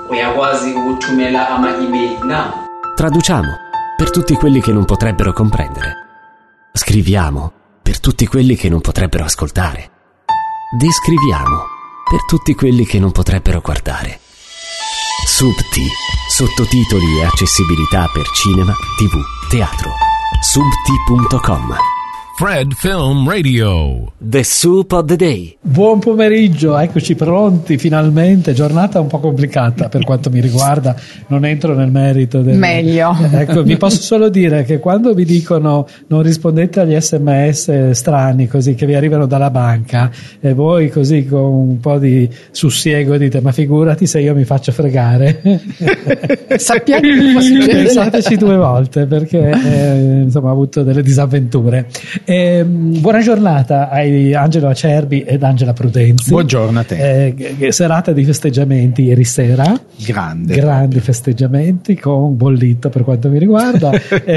uyakwazi ukuthumela ama-email na? Traduciamo per tutti quelli che non potrebbero comprendere. Scriviamo per tutti quelli che non potrebbero ascoltare. Descriviamo per tutti quelli che non potrebbero guardare. Subti, sottotitoli e accessibilità per cinema, TV, teatro. Subti.com. Fred Film Radio. The Soup of the Day. Buon pomeriggio, eccoci pronti finalmente. Giornata un po' complicata per quanto mi riguarda, non entro nel merito meglio. Ecco, vi posso solo dire che quando vi dicono non rispondete agli SMS strani così che vi arrivano dalla banca e voi così con un po' di sussiego dite ma figurati se io mi faccio fregare. Sappiamo che può succedere. Pensateci due volte perché insomma ho avuto delle disavventure. Buona giornata ai Angelo Acerbi ed Angela Prudenzi. Buongiorno a te. Serata di festeggiamenti ieri sera. Grandi festeggiamenti con bollito per quanto mi riguarda.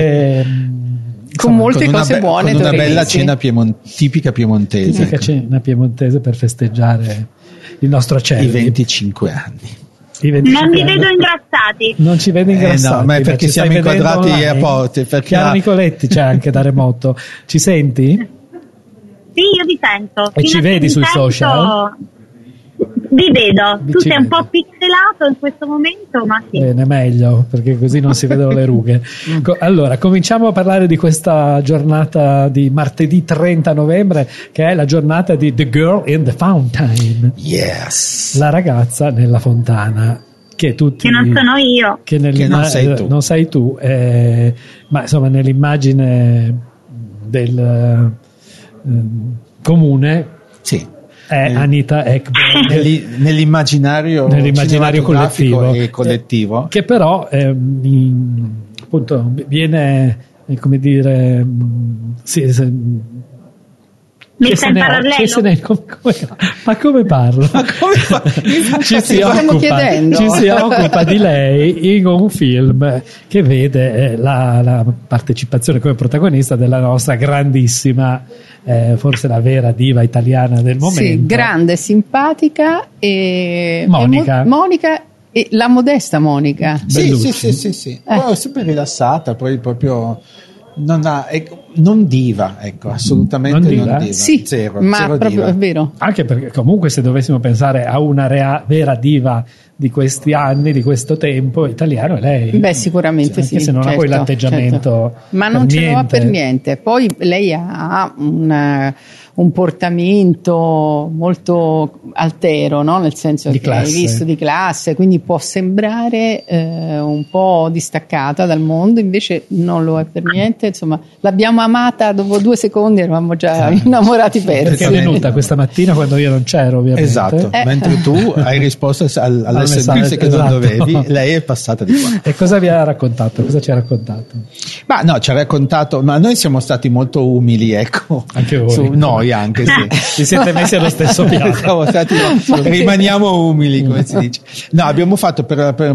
Con molte cose buone. Con una bella cena tipica piemontese. Tipica cena piemontese per festeggiare il nostro Acerbi. I 25 anni. Non vi vedo ingrassati. Non ci vedo ingrassati. No, ma è perché siamo inquadrati a porte. Chiara Nicoletti c'è anche da remoto. Ci senti? Sì, io vi sento. E ci vedi sui social? Vi vedo. Tu sei un po' pixelato in questo momento, ma sì. Bene, meglio, perché così non si vedono le rughe. Allora, cominciamo a parlare di questa giornata di martedì 30 novembre, che è la giornata di The Girl in the Fountain. Yes. La ragazza nella fontana. Che non sono io. Che non sei tu. Non sei tu, ma insomma nell'immagine del comune. Sì. È Anita Ekberg nell'immaginario collettivo, che però appunto viene come dire messa in parallelo. Ma come parlo? Ci si occupa di lei in un film che vede la partecipazione come protagonista della nostra grandissima, forse la vera diva italiana del momento. Sì, grande, simpatica e Monica. E la modesta Monica. Sì. Poi super rilassata, poi proprio non diva, ecco, assolutamente non diva. Sì, zero proprio diva. È vero. Anche perché comunque se dovessimo pensare a una vera diva di questi anni, di questo tempo italiano, è lei. Beh, sicuramente anche sì. se non ha poi l'atteggiamento. Ma non ce lo ha per niente. Poi lei ha un portamento molto altero, no? Nel senso di che classe. Hai visto di classe, quindi può sembrare un po' distaccata dal mondo, invece non lo è per niente. Insomma, l'abbiamo amata dopo 2 secondi, eravamo già innamorati persi. Perché è venuta questa mattina quando io non c'ero, ovviamente. Esatto, mentre tu hai risposto all'SMS che non dovevi, lei è passata di qua. E cosa vi ha raccontato? Cosa ci ha raccontato? Ma no, ci ha raccontato, ma noi siamo stati molto umili, ecco. Anche voi. Noi anche, sì. Vi siete messi allo stesso piano. Rimaniamo umili, come si dice. No, abbiamo fatto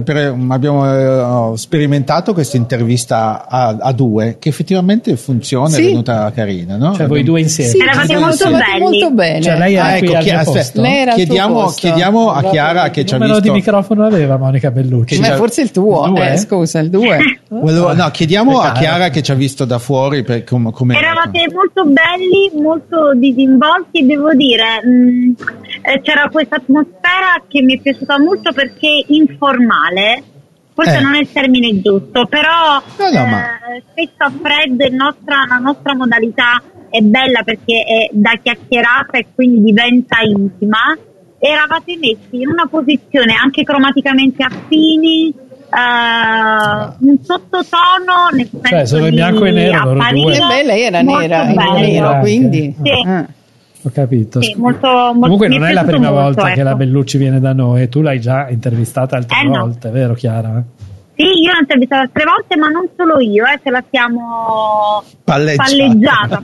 abbiamo sperimentato questa intervista a 2 che effettivamente funziona, è venuta carina, no? Cioè voi 2 insieme. Sì, eravate molto bene. Cioè lei era qui al posto. Lei era chiediamo a Chiara che ci ha visto. Il numero di microfono aveva Monica Bellucci. Ma forse il tuo, scusa, il 2. Chiediamo a Chiara che ci ha visto da fuori come eravate molto belli, molto disinvolti, devo dire, c'era questa atmosfera che mi è piaciuta molto perché informale, forse non è il termine giusto, però spesso a Fred la nostra modalità è bella perché è da chiacchierata e quindi diventa intima. Eravate messi in una posizione anche cromaticamente affini, un sottotono, nel senso cioè sono in bianco e nero loro due. Lei era nera, quindi sì. Ho capito. Sì, molto, comunque non è la prima volta che la Bellucci viene da noi, tu l'hai già intervistata altre volte, vero Chiara? Sì, io l'ho intervistata altre volte, ma non solo io, ce la siamo palleggiata.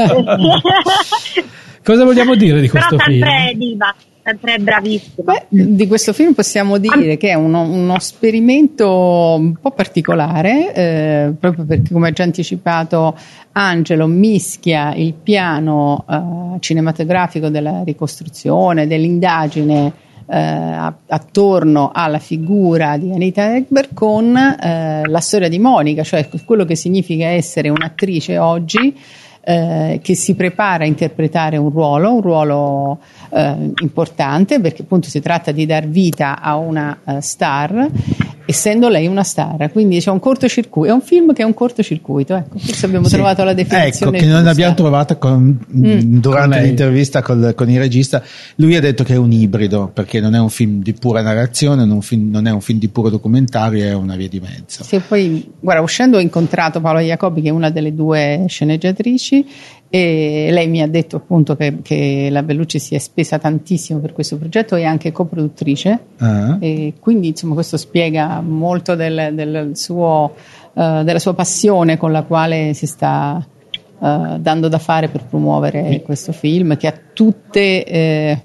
Cosa vogliamo dire di questo film? Però sempre diva, sempre bravissima. Di questo film possiamo dire che è uno sperimento un po' particolare, proprio perché, come ha già anticipato Angelo, mischia il piano cinematografico della ricostruzione, dell'indagine attorno alla figura di Anita Ekberg con la storia di Monica, cioè quello che significa essere un'attrice oggi che si prepara a interpretare un ruolo importante, perché appunto si tratta di dar vita a una star, essendo lei una star, quindi c'è un cortocircuito, è un film che è un cortocircuito, ecco, forse abbiamo trovato la definizione, ecco, che non abbiamo trovato durante l'intervista con il regista. Lui ha detto che è un ibrido, perché non è un film di pura narrazione, non è un film di puro documentario, è una via di mezzo. Sì, poi guarda, uscendo ho incontrato Paola Jacobi, che è una delle due sceneggiatrici, e lei mi ha detto appunto che la Bellucci si è spesa tantissimo per questo progetto, e anche coproduttrice, e quindi insomma questo spiega molto della sua passione con la quale si sta dando da fare per promuovere questo film, che ha tutte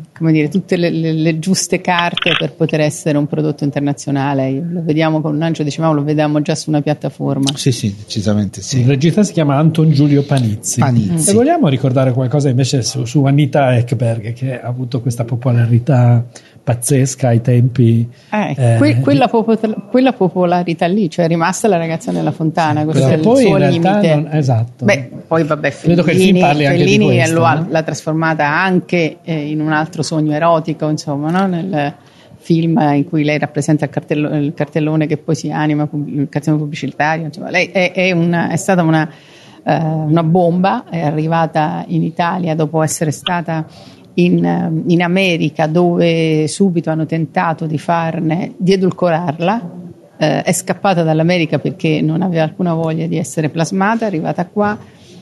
le giuste carte per poter essere un prodotto internazionale. Lo vediamo con Un angelo di Cimao, lo vediamo già su una piattaforma. Sì, decisamente sì. Il regista si chiama Anton Giulio Panizzi. E vogliamo ricordare qualcosa invece su Anita Ekberg, che ha avuto questa popolarità pazzesca ai tempi, quella popolarità lì, cioè è rimasta La ragazza nella fontana, questo è il poi suo in limite. Esatto. Beh, poi vabbè, credo che il film parli anche di questo, l'ha trasformata anche in un altro sogno erotico, insomma, no? Nel film in cui lei rappresenta il cartellone che poi si anima, il cartellone pubblicitario, insomma, lei è stata una bomba, è arrivata in Italia dopo essere stata in America, dove subito hanno tentato di edulcorarla, è scappata dall'America perché non aveva alcuna voglia di essere plasmata, è arrivata qua,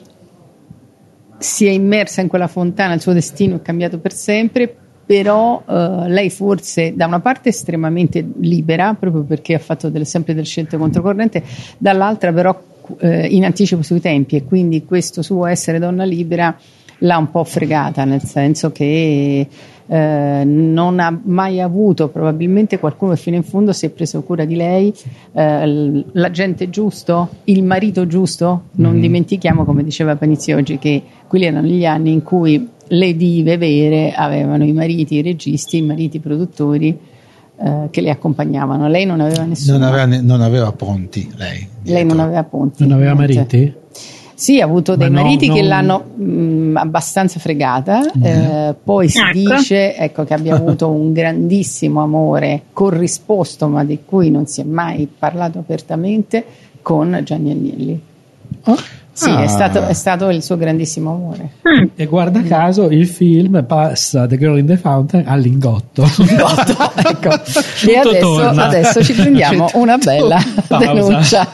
si è immersa in quella fontana, il suo destino è cambiato per sempre, però lei forse da una parte è estremamente libera, proprio perché ha fatto sempre delle scelte controcorrente, dall'altra però in anticipo sui tempi, e quindi questo suo essere donna libera l'ha un po' fregata, nel senso che non ha mai avuto probabilmente qualcuno che fino in fondo si è preso cura di lei, l'agente giusto, il marito giusto. Non dimentichiamo, come diceva Panizzi oggi, che quelli erano gli anni in cui le dive vere avevano i mariti, i registi, i mariti produttori che le accompagnavano. Lei non aveva nessuno. Non aveva ponti, lei non aveva ponti. Non aveva mariti? Sì, ha avuto dei mariti che l'hanno abbastanza fregata, poi si dice che abbia avuto un grandissimo amore corrisposto, ma di cui non si è mai parlato apertamente, con Gianni Agnelli. Sì, è stato il suo grandissimo amore. E guarda caso il film passa The Girl in the Fountain al Lingotto. Ecco. E adesso ci prendiamo una bella denuncia.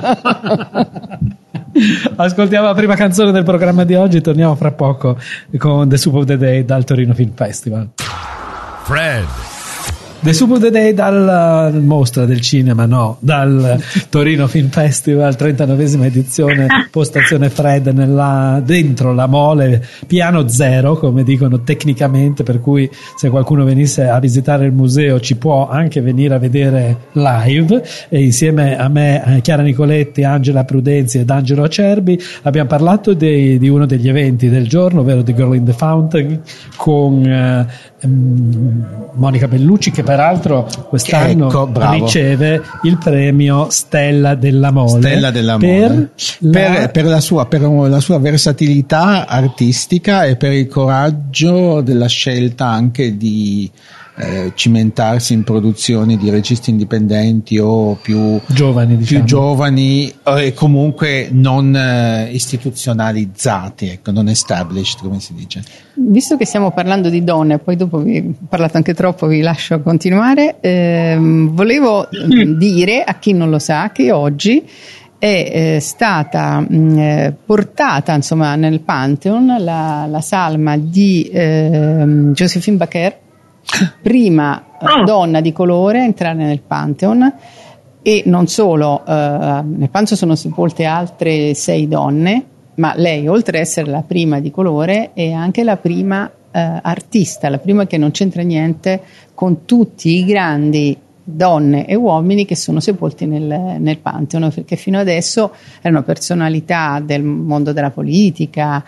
Ascoltiamo la prima canzone del programma di oggi, torniamo fra poco con The Soup of the Day dal Torino Film Festival. Fred. The Soup of the Day dal Mostra del Cinema, dal Torino Film Festival, 39esima edizione, postazione Fred dentro la mole, piano zero, come dicono tecnicamente, per cui se qualcuno venisse a visitare il museo ci può anche venire a vedere live, e insieme a me, Chiara Nicoletti, Angela Prudenzi ed Angelo Acerbi abbiamo parlato di uno degli eventi del giorno, ovvero The Girl in the Fountain, con Monica Bellucci, che peraltro quest'anno riceve il premio Stella della Mole, per la sua versatilità artistica e per il coraggio della scelta anche di cimentarsi in produzioni di registi indipendenti o più giovani e comunque non istituzionalizzati, non established, come si dice. Visto che stiamo parlando di donne, poi dopo vi ho parlato anche troppo, vi lascio continuare, volevo dire a chi non lo sa che oggi è stata portata nel Pantheon la salma di Joséphine Baker, prima donna di colore a entrare nel Pantheon, e non solo, nel Pantheon sono sepolte altre 6 donne, ma lei, oltre ad essere la prima di colore, è anche la prima artista, la prima che non c'entra niente con tutti i grandi donne e uomini che sono sepolti nel Pantheon, perché fino adesso erano personalità del mondo della politica,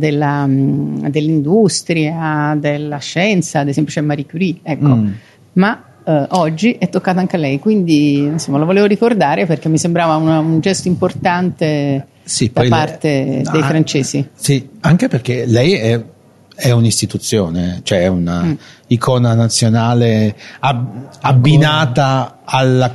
dell'industria, della scienza, ad esempio c'è Marie Curie, ecco. Ma oggi è toccata anche a lei, quindi insomma lo volevo ricordare perché mi sembrava un gesto importante da parte dei francesi. Sì, anche perché lei è un'istituzione, cioè è una icona nazionale abbinata alla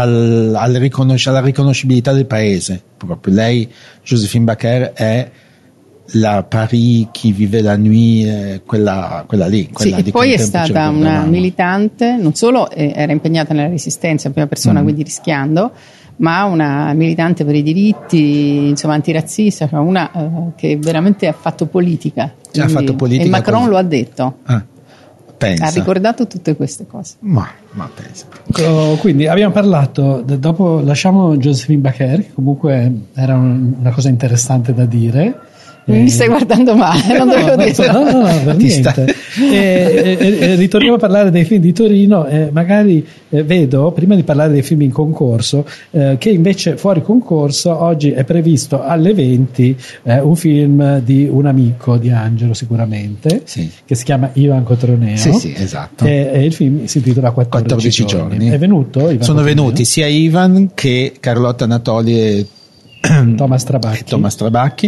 riconoscibilità del paese. Proprio lei, Joséphine Baker, è la Paris qui vive la nuit, quella lì. Quella e poi è stata una militante, non solo era impegnata nella resistenza in prima persona, quindi rischiando, ma una militante per i diritti, insomma antirazzista, cioè una che veramente ha fatto politica. E Macron lo ha detto. Pensa. Ha ricordato tutte queste cose. Ma pensa. Quindi abbiamo parlato, dopo lasciamo Joséphine Baker, che comunque era una cosa interessante da dire. Mi stai guardando male, non dovevo dire. No, per niente. Ritorniamo a parlare dei film di Torino. Magari vedo, prima di parlare dei film in concorso, che invece fuori concorso oggi è previsto alle 20 un film di un amico di Angelo, sicuramente, che si chiama Ivan Cotroneo. Sì, esatto. E il film si intitola 14 giorni. È venuto Ivan Sono Cotroneo? Venuti sia Ivan che Carlotta Natoli e Thomas Trabacchi.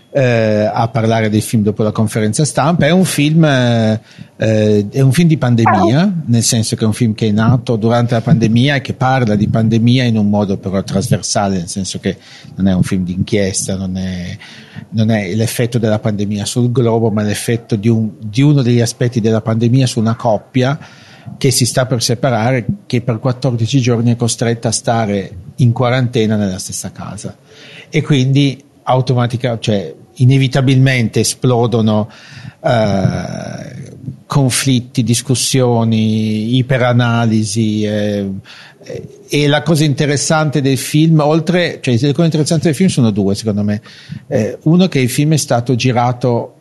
A parlare del film dopo la conferenza stampa. È un film di pandemia, nel senso che è un film che è nato durante la pandemia e che parla di pandemia in un modo però trasversale, nel senso che non è un film di inchiesta, non è l'effetto della pandemia sul globo, ma l'effetto di uno degli aspetti della pandemia su una coppia che si sta per separare, che per 14 giorni è costretta a stare in quarantena nella stessa casa, e quindi inevitabilmente esplodono conflitti, discussioni, iperanalisi, e la cosa interessante del film, le cose interessanti del film sono due, secondo me. Uno, che il film è stato girato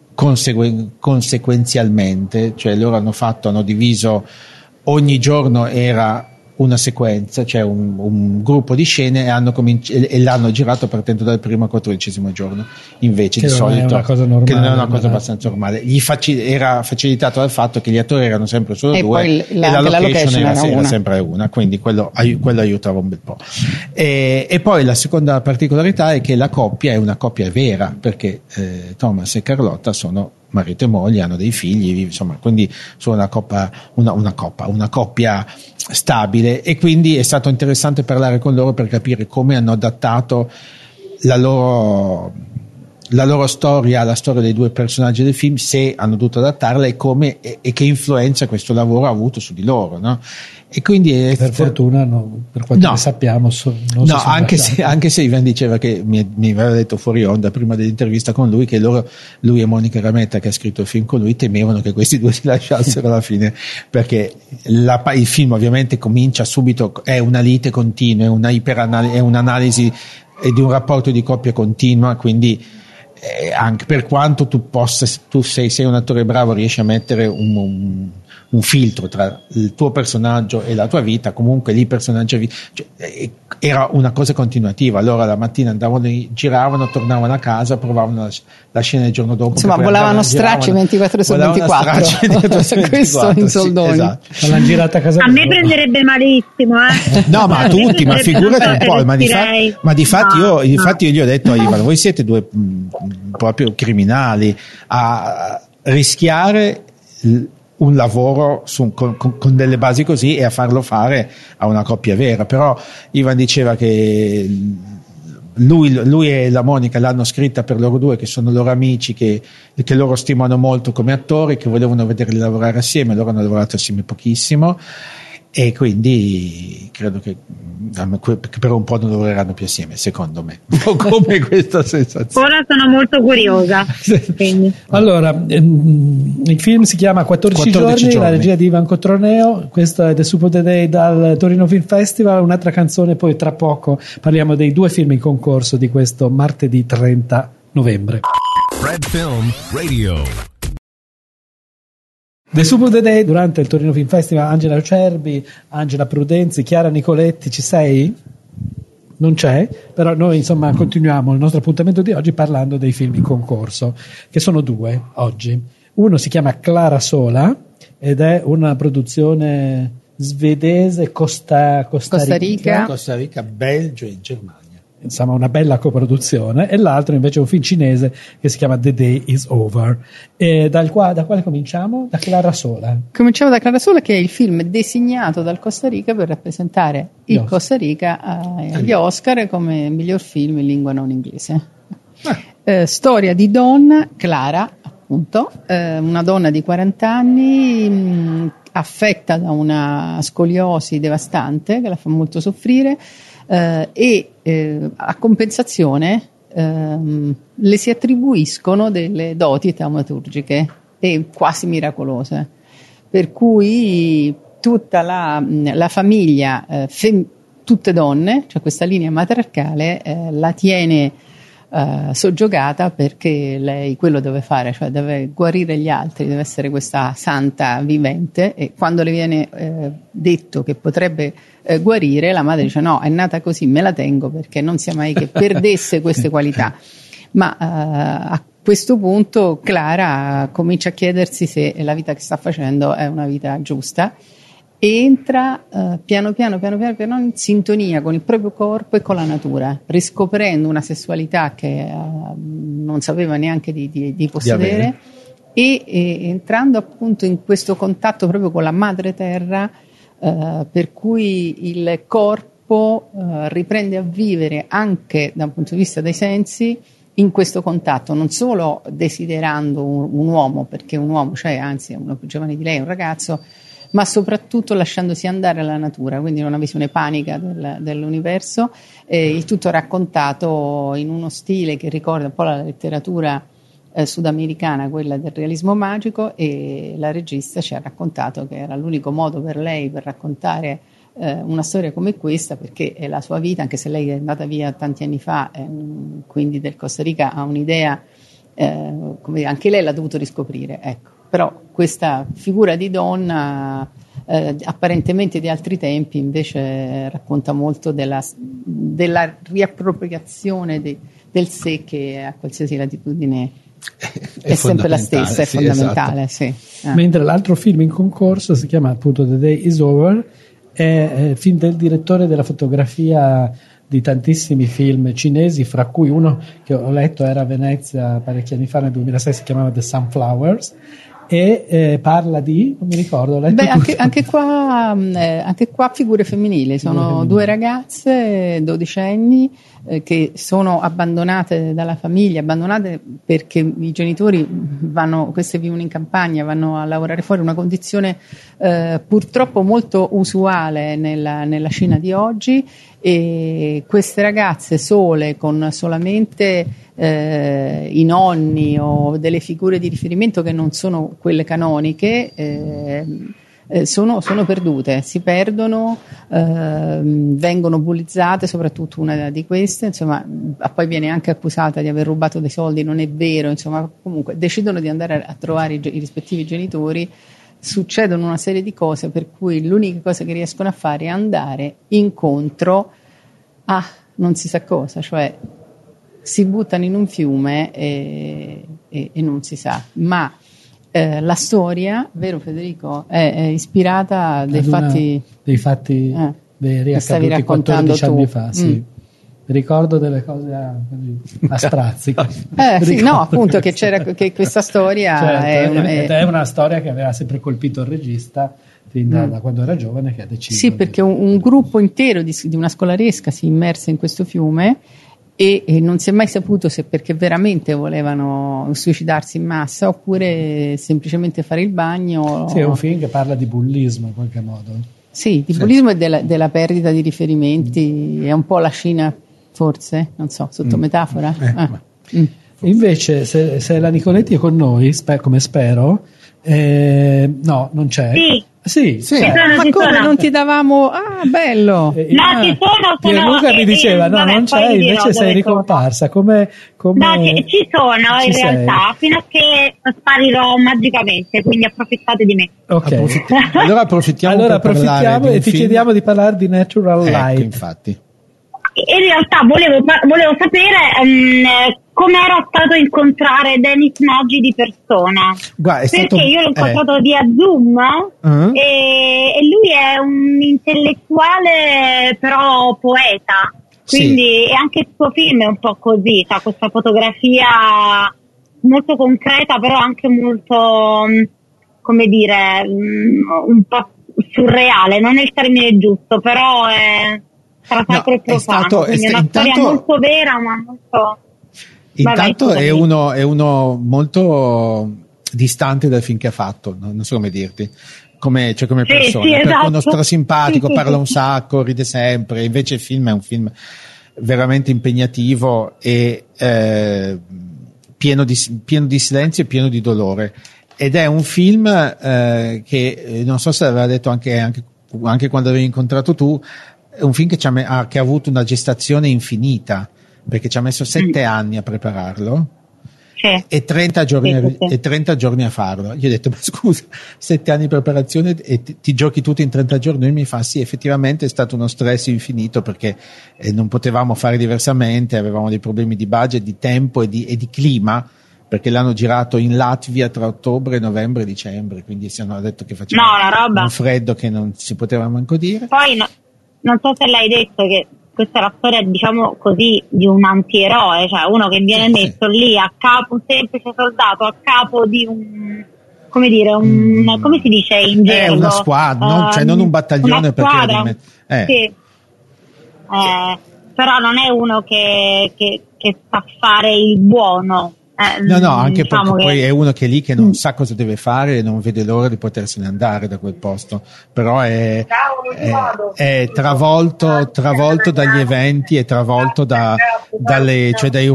consequenzialmente, cioè loro hanno diviso, ogni giorno era una sequenza, cioè un gruppo di scene, e l'hanno girato partendo dal primo al 14° giorno, invece di solito, che non è una cosa abbastanza normale. Era facilitato dal fatto che gli attori erano sempre solo due poi e la location era sempre una, quindi quello aiutava un bel po'. E poi la seconda particolarità è che la coppia è una coppia vera, perché Thomas e Carlotta sono marito e moglie, hanno dei figli, insomma, quindi sono una coppia stabile, e quindi è stato interessante parlare con loro per capire come hanno adattato la loro storia alla storia dei due personaggi del film, se hanno dovuto adattarla, e che influenza questo lavoro ha avuto su di loro, no? E quindi per fortuna per quanto ne sappiamo anche se Ivan diceva, che mi aveva detto fuori onda prima dell'intervista con lui, che lui e Monica Rametta, che ha scritto il film con lui, temevano che questi due si lasciassero alla fine, perché il film ovviamente comincia subito, è una lite continua, è un'analisi di un rapporto di coppia continua, quindi anche per quanto tu sei un attore bravo, riesci a mettere un filtro tra il tuo personaggio e la tua vita, comunque lì personaggio era una cosa continuativa. Allora la mattina andavano lì, giravano, tornavano a casa, provavano la scena il giorno dopo, insomma volavano stracci 24 su 24 questo in soldoni, sì, esatto. L'hanno girata a casa a me prenderebbe malissimo, no, ma tutti, ma figurati un po', ma difatti io gli ho detto a Ivan, voi siete due proprio criminali a rischiare un lavoro con delle basi così e a farlo fare a una coppia vera. Però Ivan diceva che lui e la Monica l'hanno scritta per loro due, che sono loro amici, che loro stimano molto come attori, che volevano vederli lavorare assieme. Loro hanno lavorato assieme pochissimo, e quindi credo che per un po' non lavoreranno più assieme, secondo me, come questa sensazione. Ora sono molto curiosa. Allora, il film si chiama 14 giorni, la regia di Ivan Cotroneo. Questo è The Soup of the Day dal Torino Film Festival. Un'altra canzone, poi tra poco parliamo dei due film in concorso di questo martedì 30 novembre. Fred Film Radio. The Soup of the Day durante il Torino Film Festival. Angela Cerbi, Angela Prudenzi, Chiara Nicoletti, ci sei? Non c'è, però noi insomma continuiamo il nostro appuntamento di oggi parlando dei film in concorso, che sono 2 oggi. Uno si chiama Clara Sola ed è una produzione svedese Costa Rica, Belgio e Germania. Insomma, una bella coproduzione. E l'altro invece è un film cinese che si chiama The Day Is Over. E da quale cominciamo? Da Clara Sola. Cominciamo da Clara Sola, che è il film designato dal Costa Rica per rappresentare il Costa Rica agli Oscar come miglior film in lingua non inglese. Storia di donna, Clara, appunto, una donna di 40 anni affetta da una scoliosi devastante che la fa molto soffrire. A compensazione le si attribuiscono delle doti taumaturgiche e quasi miracolose, per cui tutta la famiglia, tutte donne, cioè questa linea matriarcale la tiene soggiogata, perché lei quello deve fare, cioè deve guarire gli altri, deve essere questa santa vivente, e quando le viene detto che potrebbe guarire, la madre dice no, è nata così, me la tengo, perché non sia mai che perdesse queste qualità. Ma a questo punto Clara comincia a chiedersi se la vita che sta facendo è una vita giusta, e entra piano piano in sintonia con il proprio corpo e con la natura, riscoprendo una sessualità che non sapeva neanche di possedere, e entrando appunto in questo contatto proprio con la madre terra, per cui il corpo riprende a vivere anche da un punto di vista dei sensi in questo contatto, non solo desiderando un uomo, perché un uomo c'è, anzi è uno più giovane di lei, un ragazzo, ma soprattutto lasciandosi andare alla natura, quindi una visione panica dell'universo, il tutto raccontato in uno stile che ricorda un po' la letteratura sudamericana, quella del realismo magico, e la regista ci ha raccontato che era l'unico modo per lei per raccontare una storia come questa, perché è la sua vita, anche se lei è andata via tanti anni fa, quindi del Costa Rica ha un'idea, come anche lei l'ha dovuto riscoprire, ecco. Però questa figura di donna apparentemente di altri tempi invece racconta molto della riappropriazione del sé, che a qualsiasi latitudine è sempre la stessa, è fondamentale. Esatto. Sì. Mentre l'altro film in concorso si chiama appunto The Day Is Over, è il film del direttore della fotografia di tantissimi film cinesi, fra cui uno che ho letto era a Venezia parecchi anni fa, nel 2006, si chiamava The Sunflowers, e parla di, non mi ricordo, anche qua figure femminili, sono 2 ragazze dodicenni che sono abbandonate dalla famiglia, abbandonate perché i genitori queste vivono in campagna, vanno a lavorare fuori, una condizione purtroppo molto usuale nella Cina di oggi, e queste ragazze sole, con solamente i nonni o delle figure di riferimento che non sono quelle canoniche, sono perdute, si perdono, vengono bullizzate, soprattutto una di queste, insomma, poi viene anche accusata di aver rubato dei soldi, non è vero, insomma, comunque decidono di andare a trovare i rispettivi genitori. Succedono una serie di cose per cui l'unica cosa che riescono a fare è andare incontro a non si sa cosa, cioè si buttano in un fiume e non si sa, ma la storia, vero Federico, è ispirata dei fatti veri accaduti 14 anni fa, sì. Ricordo delle cose a sprazzi. Sì, no, appunto che questa storia è una storia che aveva sempre colpito il regista fin da quando era giovane, che ha deciso. Sì, perché un gruppo intero di una scolaresca si immerse in questo fiume e non si è mai saputo se perché veramente volevano suicidarsi in massa oppure semplicemente fare il bagno. Sì, è un film che parla di bullismo in qualche modo. Sì, di bullismo e della perdita di riferimenti, è un po' la Cina, forse, non so, sotto metafora. Invece se la Nicoletti è con noi, come spero, no, non c'è. Sì. Sì. Ma come non ti davamo? bello. No, ci sono. Pierluca mi diceva, no, non c'è, invece sei ricomparsa. Come... No, ci sono in realtà, fino a che sparirò magicamente, quindi approfittate di me. Ok. Allora approfittiamo e ti chiediamo di parlare di Natural Light. Infatti. In realtà volevo sapere come era stato incontrare Dennis Nagy di persona. Perché io l'ho incontrato via Zoom e lui è un intellettuale però poeta, quindi sì. E anche il suo film è un po' così, ha questa fotografia molto concreta però anche molto, come dire, un po' surreale, non è il termine giusto, però è tra sacro e profano, quindi è una storia molto vera ma molto... Intanto è uno molto distante dal film che ha fatto, non so come dirti, come persona, sì, esatto. Perché uno strasimpatico, parla un sacco, ride sempre, invece il film è un film veramente impegnativo e pieno di silenzio e pieno di dolore, ed è un film che non so se l'aveva detto anche quando avevi incontrato tu, è un film che ha avuto una gestazione infinita, perché ci ha messo 7 anni a prepararlo e 30 giorni a farlo. Io ho detto, ma scusa, 7 anni di preparazione e ti giochi tutto in 30 giorni? Lui mi fa, sì, effettivamente è stato uno stress infinito, perché non potevamo fare diversamente, avevamo dei problemi di budget, di tempo e di clima, perché l'hanno girato in Latvia tra ottobre, novembre e dicembre, quindi si hanno detto che faceva un freddo che non si poteva manco dire. Poi non so se l'hai detto che questa è la storia, diciamo così, di un antieroe, cioè uno che viene messo lì a capo, un semplice soldato a capo di un, come dire, come si dice in gergo? È una squadra, cioè non un battaglione, perché sì. Però non è uno che sa fare il buono. No, anche diciamo perché poi è uno che è lì che non sa cosa deve fare e non vede l'ora di potersene andare da quel posto, però è travolto dagli eventi, è travolto dai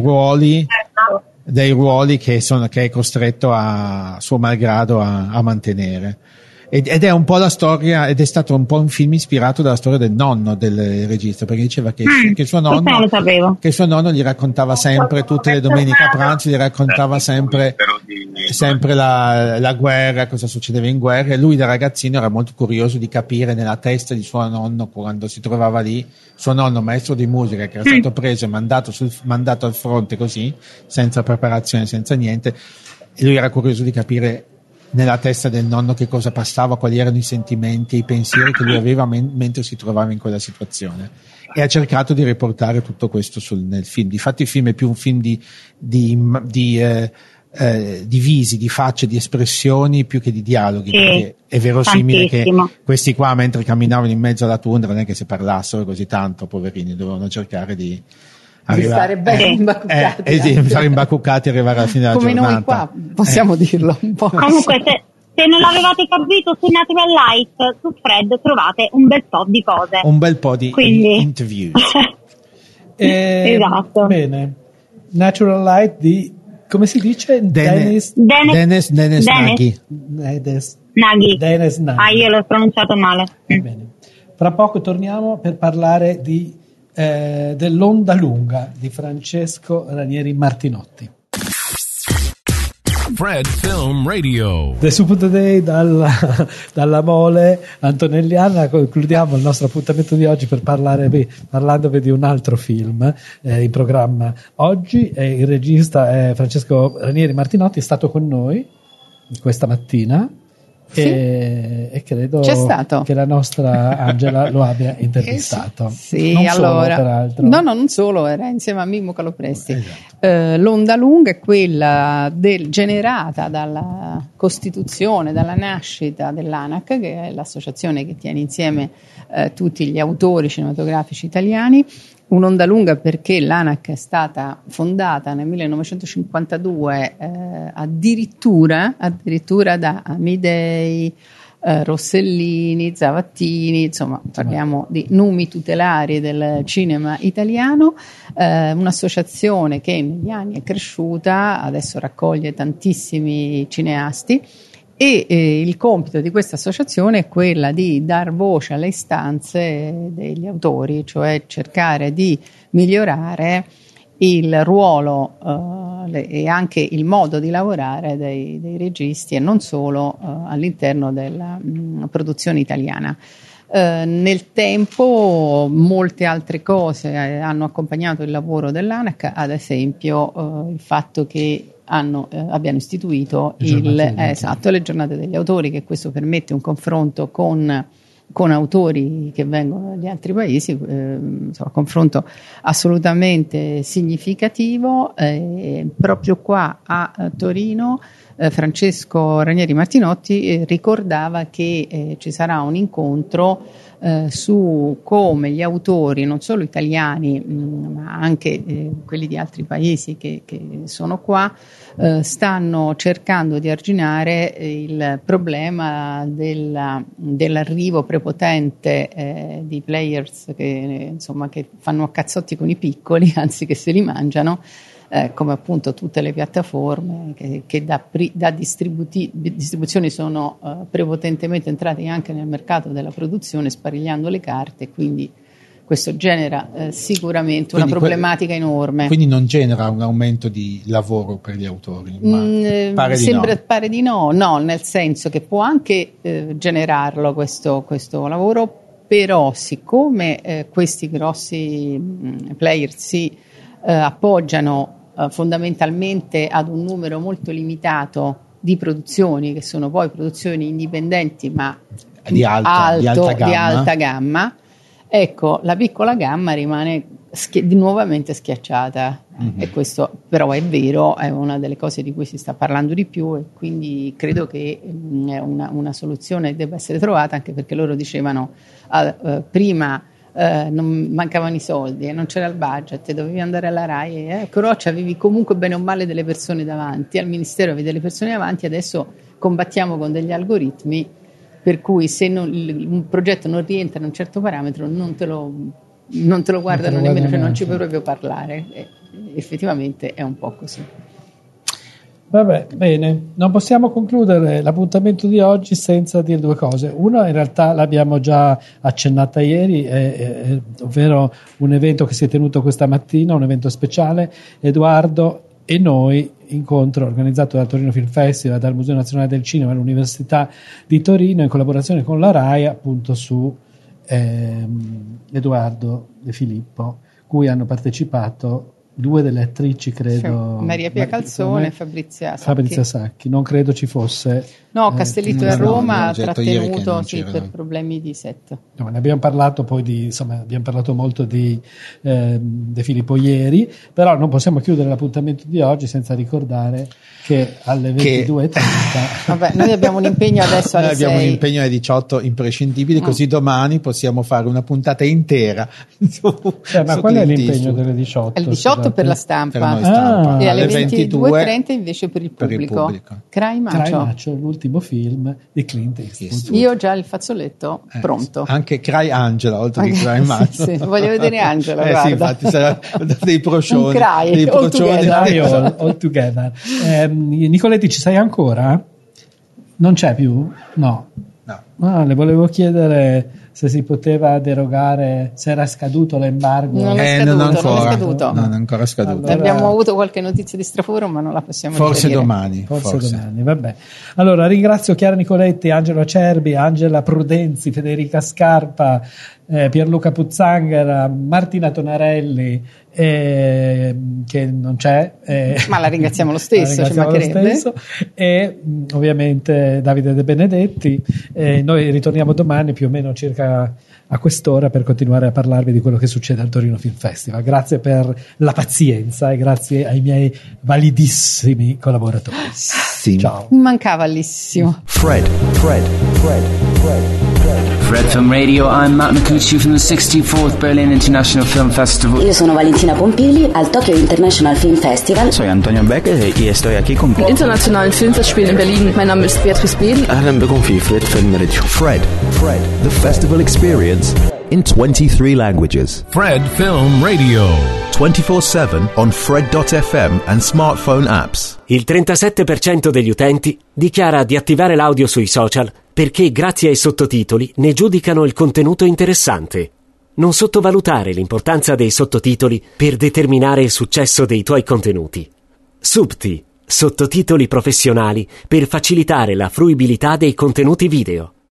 ruoli che è costretto a suo malgrado a mantenere. Ed è un po' la storia, ed è stato un po' un film ispirato dalla storia del nonno del regista, perché diceva che suo nonno gli raccontava sempre, tutte le domeniche a pranzo, gli raccontava sempre la guerra, cosa succedeva in guerra, e lui da ragazzino era molto curioso di capire nella testa di suo nonno, quando si trovava lì, suo nonno maestro di musica che era stato preso e mandato al fronte così, senza preparazione, senza niente, e lui era curioso di capire nella testa del nonno che cosa passava, quali erano i sentimenti e i pensieri che lui aveva mentre si trovava in quella situazione, e ha cercato di riportare tutto questo nel film. Difatti il film è più un film di visi, di facce, di espressioni più che di dialoghi, perché è verosimile che questi qua mentre camminavano in mezzo alla tundra non è che se parlassero così tanto, poverini, dovevano cercare di stare ben imbacuccati, stare imbacuccati e arrivare alla fine della come giornata. Noi qua possiamo dirlo un po'. Comunque se non l'avevate capito, su Natural Light, su Fred trovate un bel po' di cose, un bel po' di interviews. Esatto. Bene, Natural Light di, come si dice? Dennis Nagy. Nagy. Io l'ho pronunciato male. Bene. Fra poco torniamo per parlare dell'Onda Lunga di Francesco Ranieri Martinotti. Fred Film Radio. The Super Today dalla Mole antonelliana. Concludiamo il nostro appuntamento di oggi parlandovi di un altro film in programma oggi. Il regista è Francesco Ranieri Martinotti, è stato con noi questa mattina. E credo che la nostra Angela lo abbia intervistato. Sì, non allora, solo, peraltro. No, non solo, era insieme a Mimmo Calopresti. Esatto. L'Onda Lunga è quella generata dalla costituzione, dalla nascita dell'ANAC, che è l'associazione che tiene insieme tutti gli autori cinematografici italiani. Un'onda lunga perché l'ANAC è stata fondata nel 1952 addirittura da Amidei, Rossellini, Zavattini, insomma parliamo di numi tutelari del cinema italiano, un'associazione che negli anni è cresciuta, adesso raccoglie tantissimi cineasti E il compito di questa associazione è quella di dar voce alle istanze degli autori, cioè cercare di migliorare il ruolo e anche il modo di lavorare dei registi, e non solo all'interno della produzione italiana. Nel tempo molte altre cose hanno accompagnato il lavoro dell'ANAC, ad esempio il fatto che abbiano istituito le giornate degli autori, che questo permette un confronto con autori che vengono dagli altri paesi, un confronto assolutamente significativo. Proprio qua a Torino Francesco Ranieri Martinotti ricordava che ci sarà un incontro su come gli autori, non solo italiani ma anche quelli di altri paesi che sono qua, stanno cercando di arginare il problema dell'arrivo prepotente di players che fanno a cazzotti con i piccoli, anzi che se li mangiano, come appunto tutte le piattaforme che da distribuzioni sono prepotentemente entrate anche nel mercato della produzione, sparigliando le carte, quindi questo genera sicuramente una problematica enorme. Quindi non genera un aumento di lavoro per gli autori? Pare di no, nel senso che può anche generarlo questo lavoro, però siccome questi grossi player si appoggiano fondamentalmente ad un numero molto limitato di produzioni, che sono poi produzioni indipendenti ma di alta gamma, ecco, la piccola gamma rimane nuovamente schiacciata. E questo però è vero, è una delle cose di cui si sta parlando di più, e quindi credo che una soluzione debba essere trovata, anche perché loro dicevano prima non mancavano i soldi e non c'era il budget, dovevi andare alla RAI, però avevi comunque bene o male delle persone davanti, al ministero avevi delle persone davanti. Adesso combattiamo con degli algoritmi per cui se un progetto non rientra in un certo parametro non te lo guardano nemmeno, cioè non ci puoi proprio parlare. Effettivamente è un po' così. Vabbè, bene, non possiamo concludere l'appuntamento di oggi senza dire due cose. Una, in realtà l'abbiamo già accennata ieri, ovvero un evento che si è tenuto questa mattina, un evento speciale, Edoardo e noi, incontro organizzato dal Torino Film Festival, dal Museo Nazionale del Cinema e all'Università di Torino, in collaborazione con la RAI, appunto su Edoardo De Filippo, cui hanno partecipato due delle attrici, credo, Maria Pia Calzone e Fabrizia Sacchi. Non credo ci fosse Castellitto a Roma ha trattenuto per problemi di set. No, ne abbiamo parlato poi abbiamo parlato molto di De Filippo ieri, però non possiamo chiudere l'appuntamento di oggi senza ricordare che alle 22:30 vabbè, noi abbiamo un impegno adesso alle 6. Abbiamo un impegno alle 18 imprescindibile, così domani possiamo fare una puntata intera ma qual è l'impegno delle 18? È il 18 per la stampa, e alle 22:30 invece per il pubblico. Cry Macho, l'ultimo film di Clint Eastwood. Io ho già il fazzoletto pronto. Anche Cry Angela, oltre di Cry Macho. Sì, voglio vedere Angela, guarda. Sì, infatti sarà dei procioni. Cry, all together. Nicoletti, ci sei ancora? Non c'è più? No. Le volevo chiedere se si poteva derogare, se era scaduto l'embargo. Non è scaduto. Non è ancora scaduto. Allora, abbiamo avuto qualche notizia di straforo, ma non la possiamo riferire. Forse domani, vabbè. Allora ringrazio Chiara Nicoletti, Angelo Acerbi, Angela Prudenzi, Federica Scarpa, Pierluca Puzzanghera, Martina Tonarelli, che non c'è, ma la ringraziamo lo stesso, e ovviamente Davide De Benedetti. Noi ritorniamo domani più o meno circa a quest'ora per continuare a parlarvi di quello che succede al Torino Film Festival. Grazie per la pazienza e grazie ai miei validissimi collaboratori. Sì. Ciao. Mancavallissimo. Fred Film Radio, I'm Matt Micucci from the 64th Berlin International Film Festival. Io sono Valentina Pompili al Tokyo International Film Festival. Soy Antonio Becker y estoy aquí con el Internationalen Filmfestspiel in Berlin. Mein Name ist Beatrice Beden. أهلا بكم في Fred Film Radio. Fred, the festival experience in 23 languages. Fred Film Radio. 24/7 on Fred.fm and smartphone apps. Il 37% degli utenti dichiara di attivare l'audio sui social perché grazie ai sottotitoli ne giudicano il contenuto interessante. Non sottovalutare l'importanza dei sottotitoli per determinare il successo dei tuoi contenuti. Subti, sottotitoli professionali per facilitare la fruibilità dei contenuti video.